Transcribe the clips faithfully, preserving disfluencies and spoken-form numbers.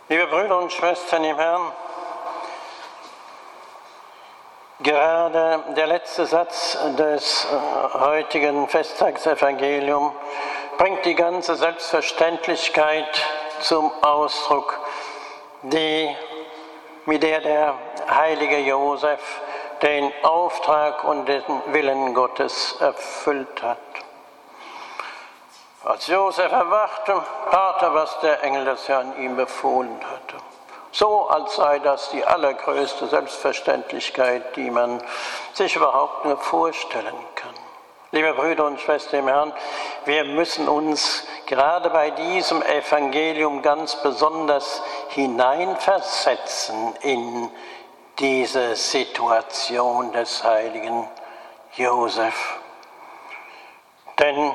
Liebe Brüder und Schwestern im Herrn, gerade der letzte Satz des heutigen Festtagsevangeliums bringt die ganze Selbstverständlichkeit zum Ausdruck, die, mit der der heilige Josef den Auftrag und den Willen Gottes erfüllt hat. Als Josef erwachte, tat er, was der Engel des Herrn ihm befohlen hatte. So, als sei das die allergrößte Selbstverständlichkeit, die man sich überhaupt nur vorstellen kann. Liebe Brüder und Schwestern im Herrn, wir müssen uns gerade bei diesem Evangelium ganz besonders hineinversetzen in diese Situation des heiligen Josef. Denn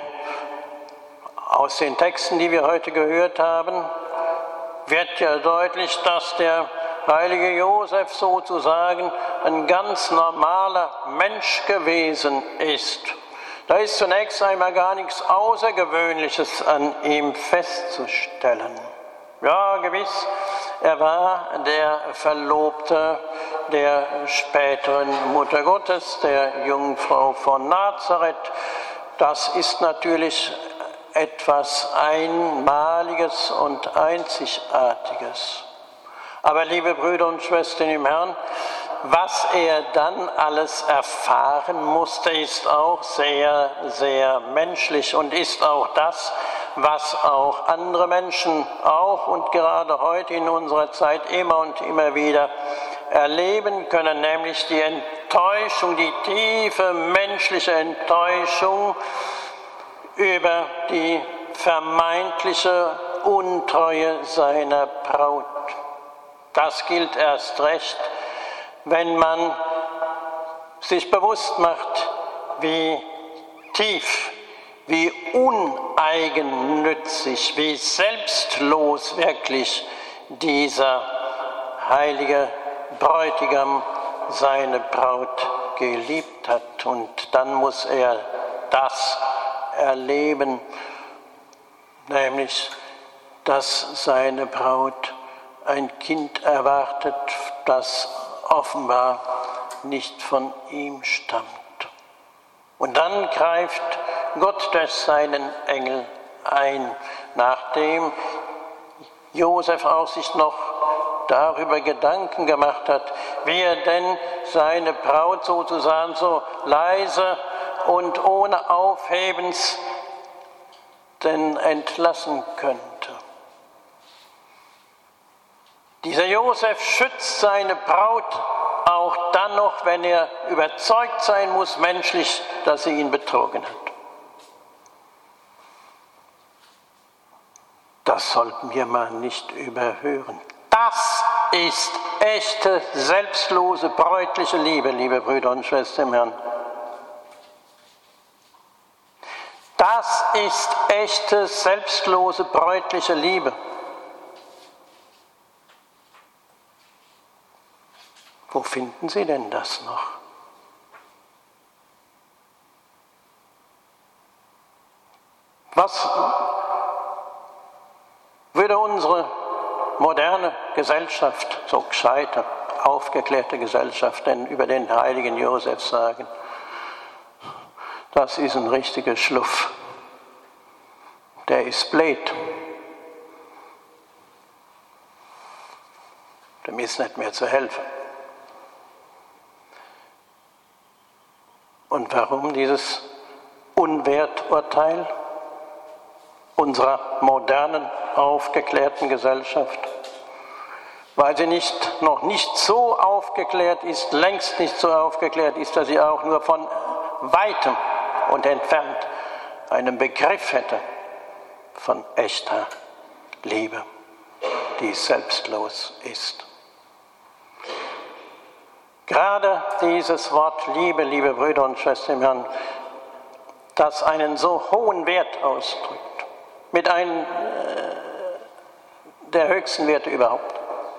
aus den Texten, die wir heute gehört haben, wird ja deutlich, dass der heilige Josef sozusagen ein ganz normaler Mensch gewesen ist. Da ist zunächst einmal gar nichts Außergewöhnliches an ihm festzustellen. Ja, gewiss, er war der Verlobte der späteren Mutter Gottes, der Jungfrau von Nazareth. Das ist natürlich etwas Einmaliges und Einzigartiges. Aber liebe Brüder und Schwestern im Herrn, was er dann alles erfahren musste, ist auch sehr, sehr menschlich und ist auch das, was auch andere Menschen auch und gerade heute in unserer Zeit immer und immer wieder erleben können, nämlich die Enttäuschung, die tiefe menschliche Enttäuschung über die vermeintliche Untreue seiner Braut. Das gilt erst recht, wenn man sich bewusst macht, wie tief, wie uneigennützig, wie selbstlos wirklich dieser heilige Bräutigam seine Braut geliebt hat. Und dann muss er das erleben, nämlich, dass seine Braut ein Kind erwartet, das offenbar nicht von ihm stammt. Und dann greift Gott durch seinen Engel ein, nachdem Josef auch sich noch darüber Gedanken gemacht hat, wie er denn seine Braut sozusagen so leise und ohne Aufhebens denn entlassen könnte. Dieser Josef schützt seine Braut auch dann noch, wenn er überzeugt sein muss, menschlich, dass sie ihn betrogen hat. Das sollten wir mal nicht überhören. Das ist echte, selbstlose, bräutliche Liebe, liebe Brüder und Schwestern im Herrn. Das ist echte, selbstlose, bräutliche Liebe. Wo finden Sie denn das noch? Was würde unsere moderne Gesellschaft, so gescheite, aufgeklärte Gesellschaft, denn über den heiligen Josef sagen? Das ist ein richtiger Schluff. Der ist blöd. Dem ist nicht mehr zu helfen. Und warum dieses Unwerturteil unserer modernen, aufgeklärten Gesellschaft? Weil sie nicht, noch nicht so aufgeklärt ist, längst nicht so aufgeklärt ist, dass sie auch nur von weitem und entfernt einen Begriff hätte von echter Liebe, die selbstlos ist. Gerade dieses Wort Liebe, liebe Brüder und Schwestern im Herrn, das einen so hohen Wert ausdrückt, mit einem äh, der höchsten Werte überhaupt,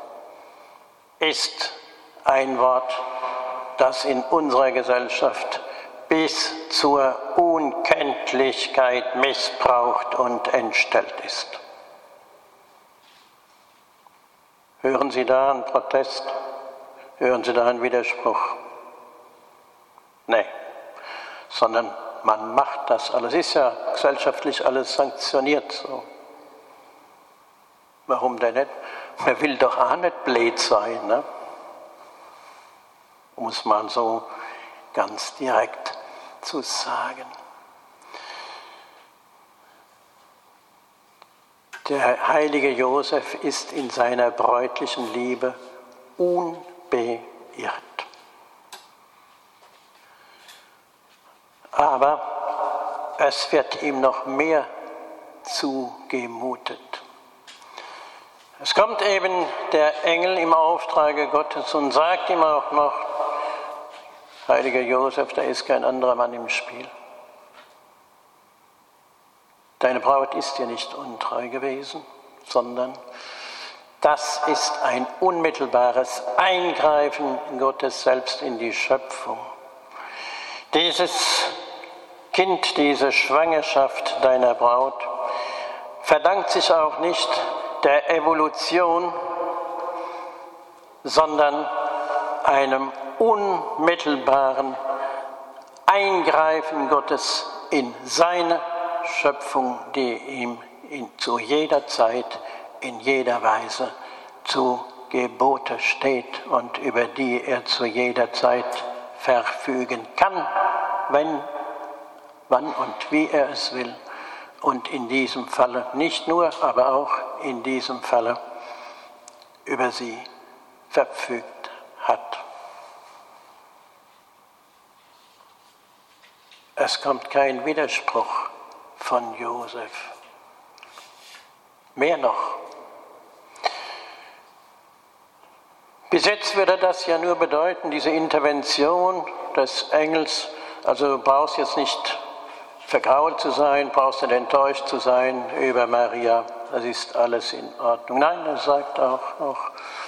ist ein Wort, das in unserer Gesellschaft bis zur Unkenntlichkeit missbraucht und entstellt ist. Hören Sie da einen Protest? Hören Sie da einen Widerspruch? Nein, sondern man macht das alles. Es ist ja gesellschaftlich alles sanktioniert so. Warum denn nicht? Man will doch auch nicht blöd sein, ne? Um es mal so ganz direkt zu sagen. Der heilige Josef ist in seiner bräutlichen Liebe unbeirrt. Aber es wird ihm noch mehr zugemutet. Es kommt eben der Engel im Auftrage Gottes und sagt ihm auch noch, heiliger Josef, da ist kein anderer Mann im Spiel. Deine Braut ist dir nicht untreu gewesen, sondern das ist ein unmittelbares Eingreifen Gottes selbst in die Schöpfung. Dieses Kind, diese Schwangerschaft deiner Braut verdankt sich auch nicht der Evolution, sondern einem unmittelbaren Eingreifen Gottes in seine Schöpfung, die ihm in, zu jeder Zeit, in jeder Weise zu Gebote steht und über die er zu jeder Zeit verfügen kann, wenn, wann und wie er es will. Und in diesem Falle nicht nur, aber auch in diesem Falle über sie verfügt hat. Es kommt kein Widerspruch von Josef. Mehr noch. Bis jetzt würde das ja nur bedeuten, diese Intervention des Engels, also du brauchst jetzt nicht vergrault zu sein, brauchst nicht enttäuscht zu sein über Maria, das ist alles in Ordnung. Nein, er sagt auch, auch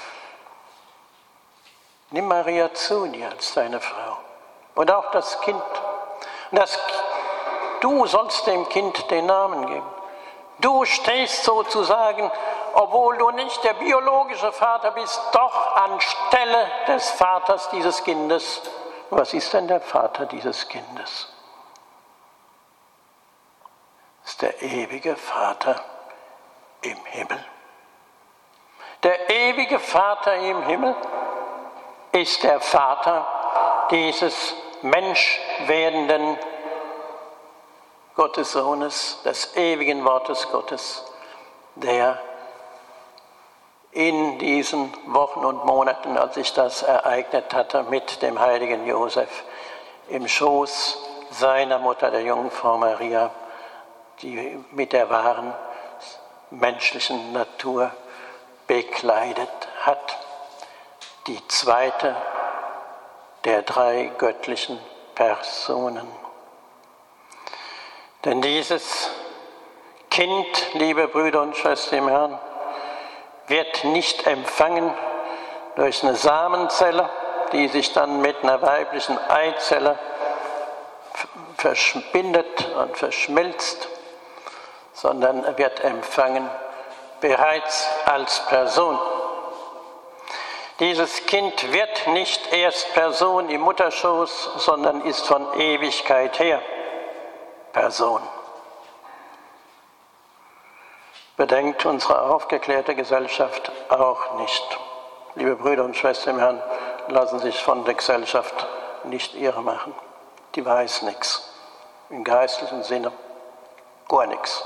nimm Maria zu dir als deine Frau und auch das Kind. Und das, du sollst dem Kind den Namen geben. Du stehst sozusagen, obwohl du nicht der biologische Vater bist, doch anstelle des Vaters dieses Kindes. Was ist denn der Vater dieses Kindes? Das ist der ewige Vater im Himmel. Der ewige Vater im Himmel ist der Vater dieses menschwerdenden Gottes Sohnes, des ewigen Wortes Gottes, der in diesen Wochen und Monaten, als sich das ereignet hatte, mit dem heiligen Josef im Schoß seiner Mutter, der Jungfrau Maria, die mit der wahren menschlichen Natur bekleidet hat. Die zweite der drei göttlichen Personen. Denn dieses Kind, liebe Brüder und Schwestern im Herrn, wird nicht empfangen durch eine Samenzelle, die sich dann mit einer weiblichen Eizelle verbindet und verschmilzt, sondern er wird empfangen bereits als Person. Dieses Kind wird nicht erst Person im Mutterschoß, sondern ist von Ewigkeit her Person. Bedenkt unsere aufgeklärte Gesellschaft auch nicht. Liebe Brüder und Schwestern im Herrn, lassen sich von der Gesellschaft nicht irre machen. Die weiß nichts. Im geistlichen Sinne gar nichts.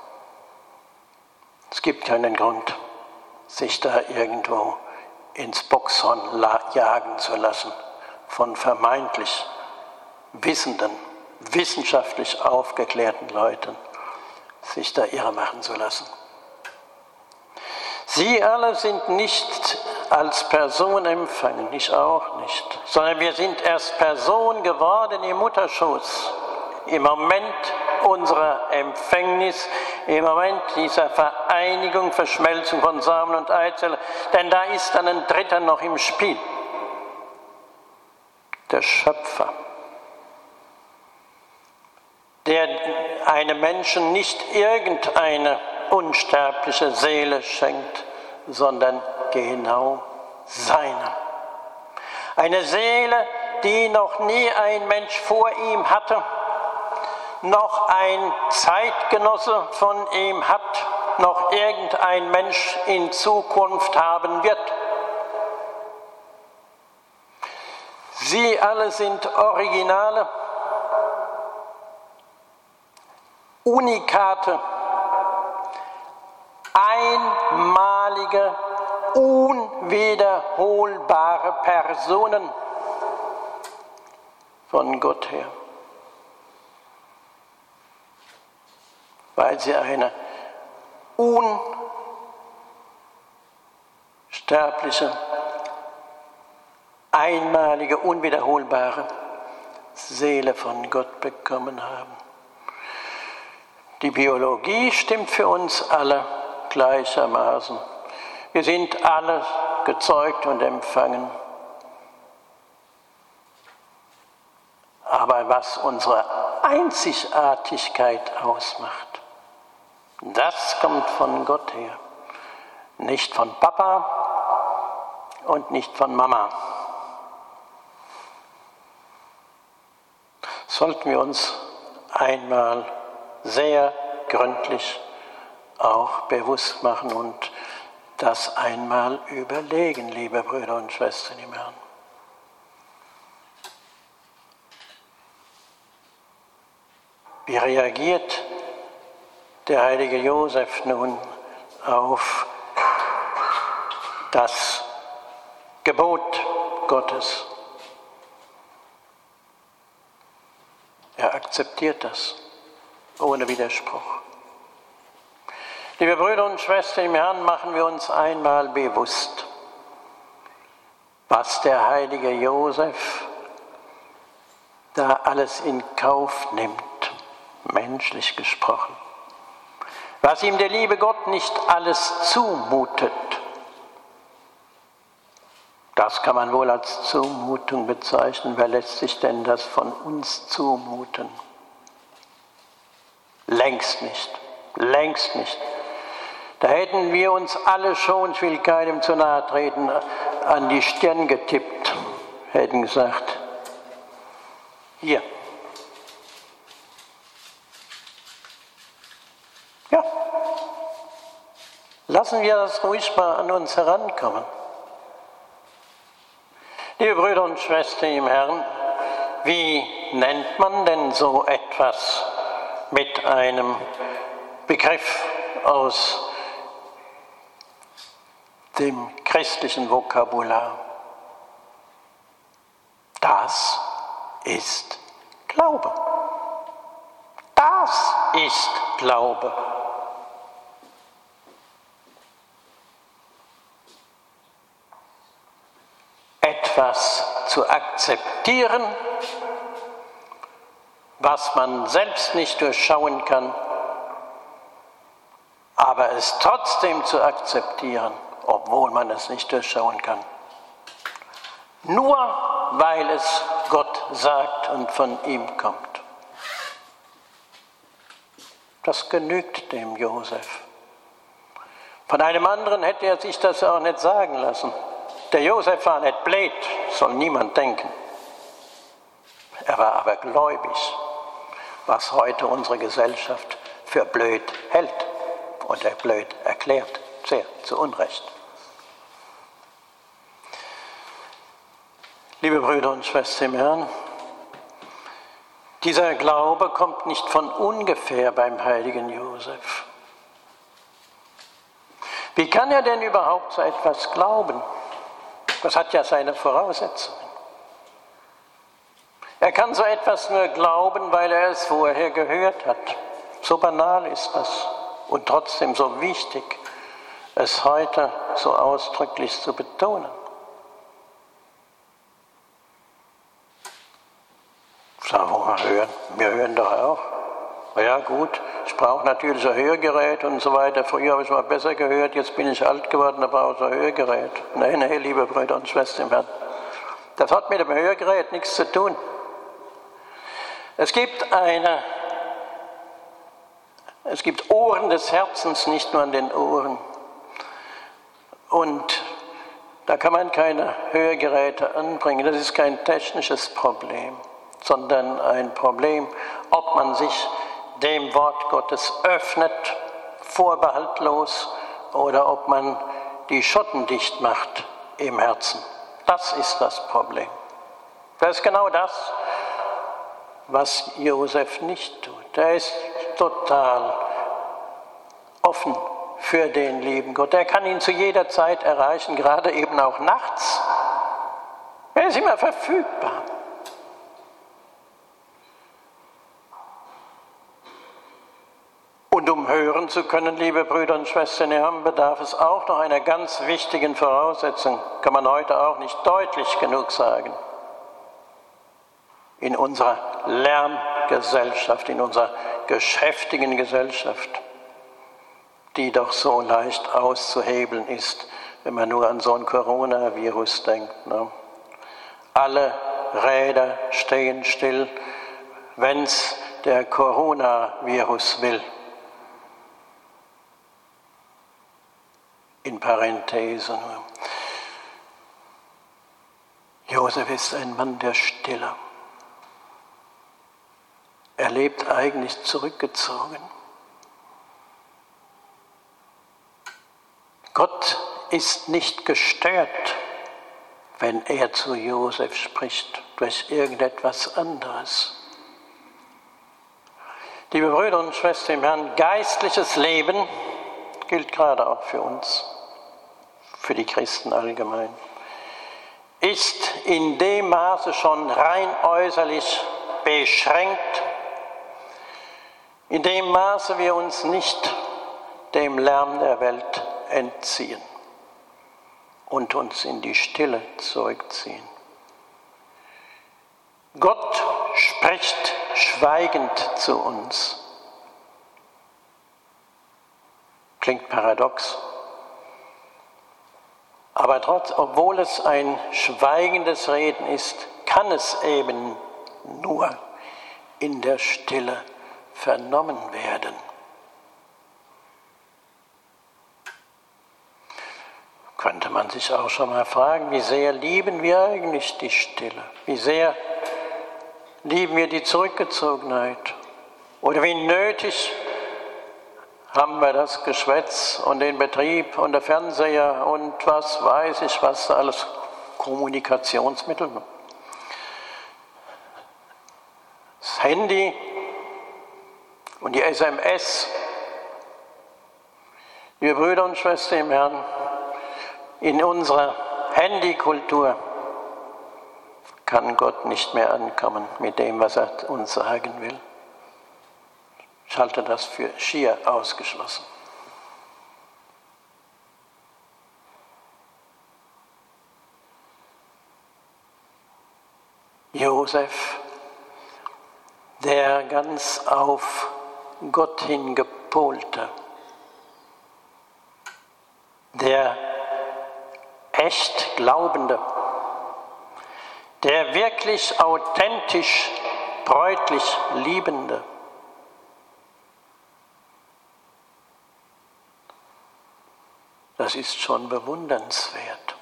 Es gibt keinen Grund, sich da irgendwo ins Boxhorn jagen zu lassen von vermeintlich wissenden, wissenschaftlich aufgeklärten Leuten, sich da irre machen zu lassen. Sie alle sind nicht als Person empfangen, ich auch nicht, sondern wir sind erst Person geworden im Mutterschoß, im Moment unserer Empfängnis, im Moment dieser Vereinigung, Verschmelzung von Samen und Eizelle, denn da ist dann ein Dritter noch im Spiel, der Schöpfer, der einem Menschen nicht irgendeine unsterbliche Seele schenkt, sondern genau seiner. Eine Seele, die noch nie ein Mensch vor ihm hatte, noch ein Zeitgenosse von ihm hat, noch irgendein Mensch in Zukunft haben wird. Sie alle sind Originale, Unikate, einmalige, unwiederholbare Personen von Gott her, weil sie eine unsterbliche, einmalige, unwiederholbare Seele von Gott bekommen haben. Die Biologie stimmt für uns alle gleichermaßen. Wir sind alle gezeugt und empfangen. Aber was unsere Einzigartigkeit ausmacht, das kommt von Gott her. Nicht von Papa und nicht von Mama. Sollten wir uns einmal sehr gründlich auch bewusst machen und das einmal überlegen, liebe Brüder und Schwestern im Herrn. Wie reagiert der heilige Josef nun auf das Gebot Gottes? Er akzeptiert das ohne Widerspruch. Liebe Brüder und Schwestern im Herrn, machen wir uns einmal bewusst, was der heilige Josef da alles in Kauf nimmt, menschlich gesprochen. Was ihm der liebe Gott nicht alles zumutet, das kann man wohl als Zumutung bezeichnen. Wer lässt sich denn das von uns zumuten? Längst nicht, längst nicht. Da hätten wir uns alle schon, ich will keinem zu nahe treten, an die Stirn getippt, hätten gesagt, hier. Ja, lassen wir das ruhig mal an uns herankommen. Liebe Brüder und Schwestern im Herrn, wie nennt man denn so etwas mit einem Begriff aus dem christlichen Vokabular? Das ist Glaube. Das ist Glaube. Etwas zu akzeptieren, was man selbst nicht durchschauen kann, aber es trotzdem zu akzeptieren, obwohl man es nicht durchschauen kann. Nur weil es Gott sagt und von ihm kommt. Das genügt dem Josef. Von einem anderen hätte er sich das auch nicht sagen lassen. Der Josef war nicht blöd, soll niemand denken. Er war aber gläubig, was heute unsere Gesellschaft für blöd hält oder blöd erklärt, sehr zu Unrecht. Liebe Brüder und Schwestern im Herrn, dieser Glaube kommt nicht von ungefähr beim heiligen Josef. Wie kann er denn überhaupt so etwas glauben? Das hat ja seine Voraussetzungen. Er kann so etwas nur glauben, weil er es vorher gehört hat. So banal ist das und trotzdem so wichtig, es heute so ausdrücklich zu betonen. Sagen wir mal hören. Wir hören doch auch. Ja gut, ich brauche natürlich ein Hörgerät und so weiter. Früher habe ich mal besser gehört, jetzt bin ich alt geworden, da brauche ich ein Hörgerät. Nein, nein, liebe Brüder und Schwestern im Herrn. Das hat mit dem Hörgerät nichts zu tun. Es gibt eine, es gibt Ohren des Herzens, nicht nur an den Ohren. Und da kann man keine Hörgeräte anbringen. Das ist kein technisches Problem, sondern ein Problem, ob man sich dem Wort Gottes öffnet, vorbehaltlos, oder ob man die Schotten dicht macht im Herzen. Das ist das Problem. Das ist genau das, was Josef nicht tut. Er ist total offen für den lieben Gott. Er kann ihn zu jeder Zeit erreichen, gerade eben auch nachts. Er ist immer verfügbar. Und um hören zu können, liebe Brüder und Schwestern im Herrn, bedarf es auch noch einer ganz wichtigen Voraussetzung, kann man heute auch nicht deutlich genug sagen. In unserer Lärmgesellschaft, in unserer geschäftigen Gesellschaft, die doch so leicht auszuhebeln ist, wenn man nur an so ein Coronavirus denkt. Ne? Alle Räder stehen still, wenn es der Coronavirus will. In Parenthese nur. Josef ist ein Mann der Stille. Er lebt eigentlich zurückgezogen. Gott ist nicht gestört, wenn er zu Josef spricht, durch irgendetwas anderes. Liebe Brüder und Schwestern im Herrn, geistliches Leben gilt gerade auch für uns, für die Christen allgemein, ist in dem Maße schon rein äußerlich beschränkt, in dem Maße wir uns nicht dem Lärm der Welt entziehen und uns in die Stille zurückziehen. Gott spricht schweigend zu uns. Klingt paradox. Aber trotz, obwohl es ein schweigendes Reden ist, kann es eben nur in der Stille vernommen werden. Könnte man sich auch schon mal fragen, wie sehr lieben wir eigentlich die Stille? Wie sehr lieben wir die Zurückgezogenheit? Oder wie nötig haben wir das Geschwätz und den Betrieb und der Fernseher und was weiß ich, was alles Kommunikationsmittel. Das Handy und die S M S. Liebe Brüder und Schwestern im Herrn, in unserer Handykultur kann Gott nicht mehr ankommen mit dem, was er uns sagen will. Ich halte das für schier ausgeschlossen. Josef, der ganz auf Gott hin gepolte, der echt Glaubende, der wirklich authentisch, bräutlich Liebende, das ist schon bewundernswert.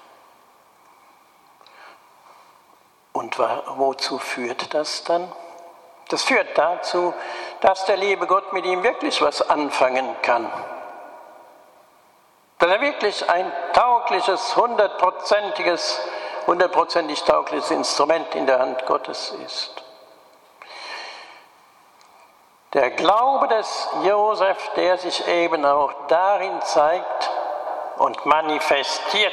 Und wozu führt das dann? Das führt dazu, dass der liebe Gott mit ihm wirklich was anfangen kann. Dass er wirklich ein taugliches, hundertprozentiges, hundertprozentig taugliches Instrument in der Hand Gottes ist. Der Glaube des Josef, der sich eben auch darin zeigt und manifestiert,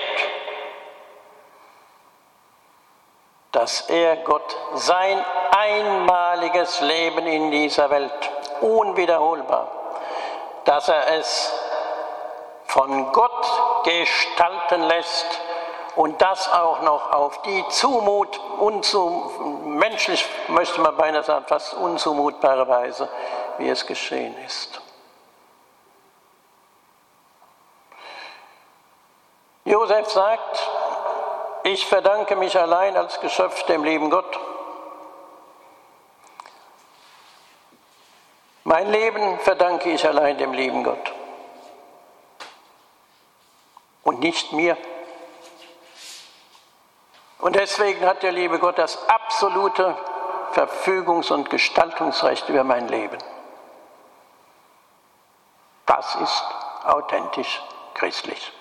dass er Gott sein einmaliges Leben in dieser Welt, unwiederholbar, dass er es von Gott gestalten lässt und das auch noch auf die Zumut, unzum, menschlich möchte man beinahe sagen, fast unzumutbare Weise, wie es geschehen ist. Josef sagt, ich verdanke mich allein als Geschöpf dem lieben Gott. Mein Leben verdanke ich allein dem lieben Gott. Und nicht mir. Und deswegen hat der liebe Gott das absolute Verfügungs- und Gestaltungsrecht über mein Leben. Das ist authentisch christlich.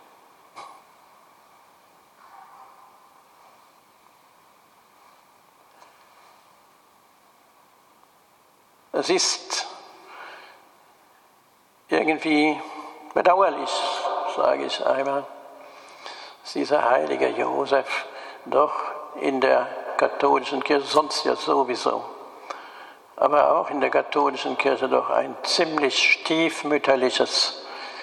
Es ist irgendwie bedauerlich, sage ich einmal, dass dieser heilige Josef doch in der katholischen Kirche, sonst ja sowieso, aber auch in der katholischen Kirche doch ein ziemlich stiefmütterliches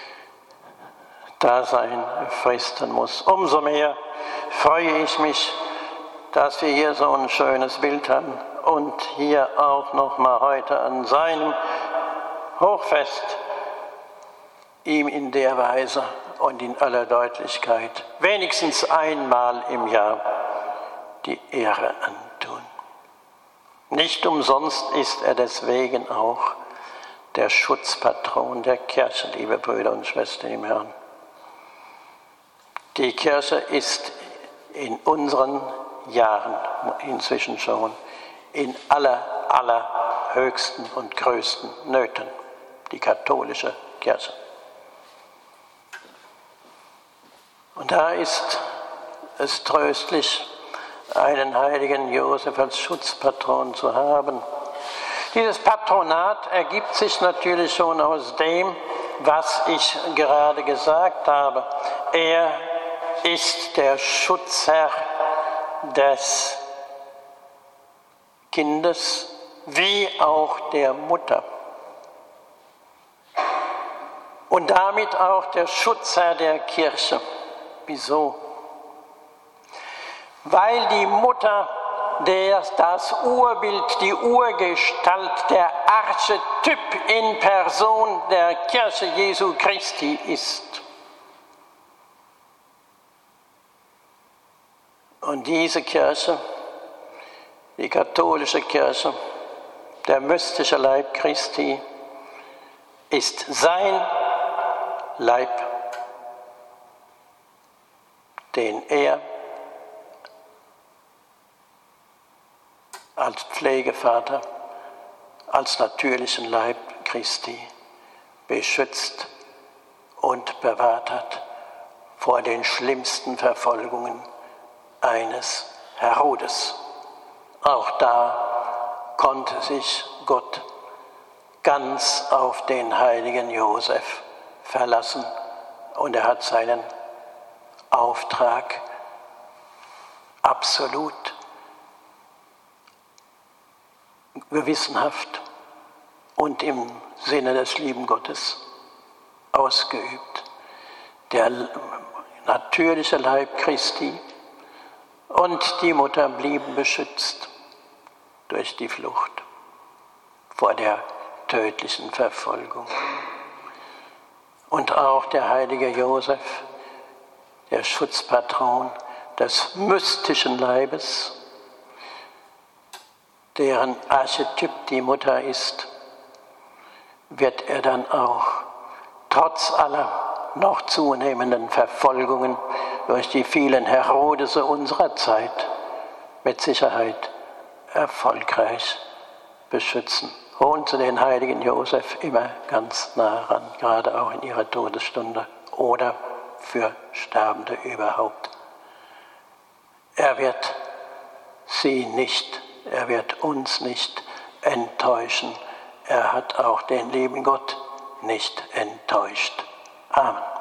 Dasein fristen muss. Umso mehr freue ich mich, dass wir hier so ein schönes Bild haben und hier auch noch mal heute an seinem Hochfest ihm in der Weise und in aller Deutlichkeit wenigstens einmal im Jahr die Ehre antun. Nicht umsonst ist er deswegen auch der Schutzpatron der Kirche, liebe Brüder und Schwestern im Herrn. Die Kirche ist in unseren Jahren inzwischen schon in aller, allerhöchsten und größten Nöten, die katholische Kirche. Und da ist es tröstlich, einen heiligen Josef als Schutzpatron zu haben. Dieses Patronat ergibt sich natürlich schon aus dem, was ich gerade gesagt habe. Er ist der Schutzherr des Kindes wie auch der Mutter. Und damit auch der Schutzherr der Kirche. Wieso? Weil die Mutter der, das Urbild, die Urgestalt, der Archetyp in Person der Kirche Jesu Christi ist. Und diese Kirche, die katholische Kirche, der mystische Leib Christi, ist sein Leib, den er als Pflegevater, als natürlichen Leib Christi beschützt und bewahrt hat vor den schlimmsten Verfolgungen eines Herodes. Auch da konnte sich Gott ganz auf den heiligen Josef verlassen und er hat seinen Auftrag absolut gewissenhaft und im Sinne des lieben Gottes ausgeübt. Der natürliche Leib Christi und die Mutter blieben beschützt durch die Flucht vor der tödlichen Verfolgung. Und auch der heilige Josef, der Schutzpatron des mystischen Leibes, deren Archetyp die Mutter ist, wird er dann auch trotz aller noch zunehmenden Verfolgungen durch die vielen Herodese unserer Zeit mit Sicherheit erfolgreich beschützen. Holen Sie den heiligen Josef immer ganz nah ran, gerade auch in Ihrer Todesstunde oder für Sterbende überhaupt. Er wird Sie nicht, er wird uns nicht enttäuschen. Er hat auch den lieben Gott nicht enttäuscht. Amen.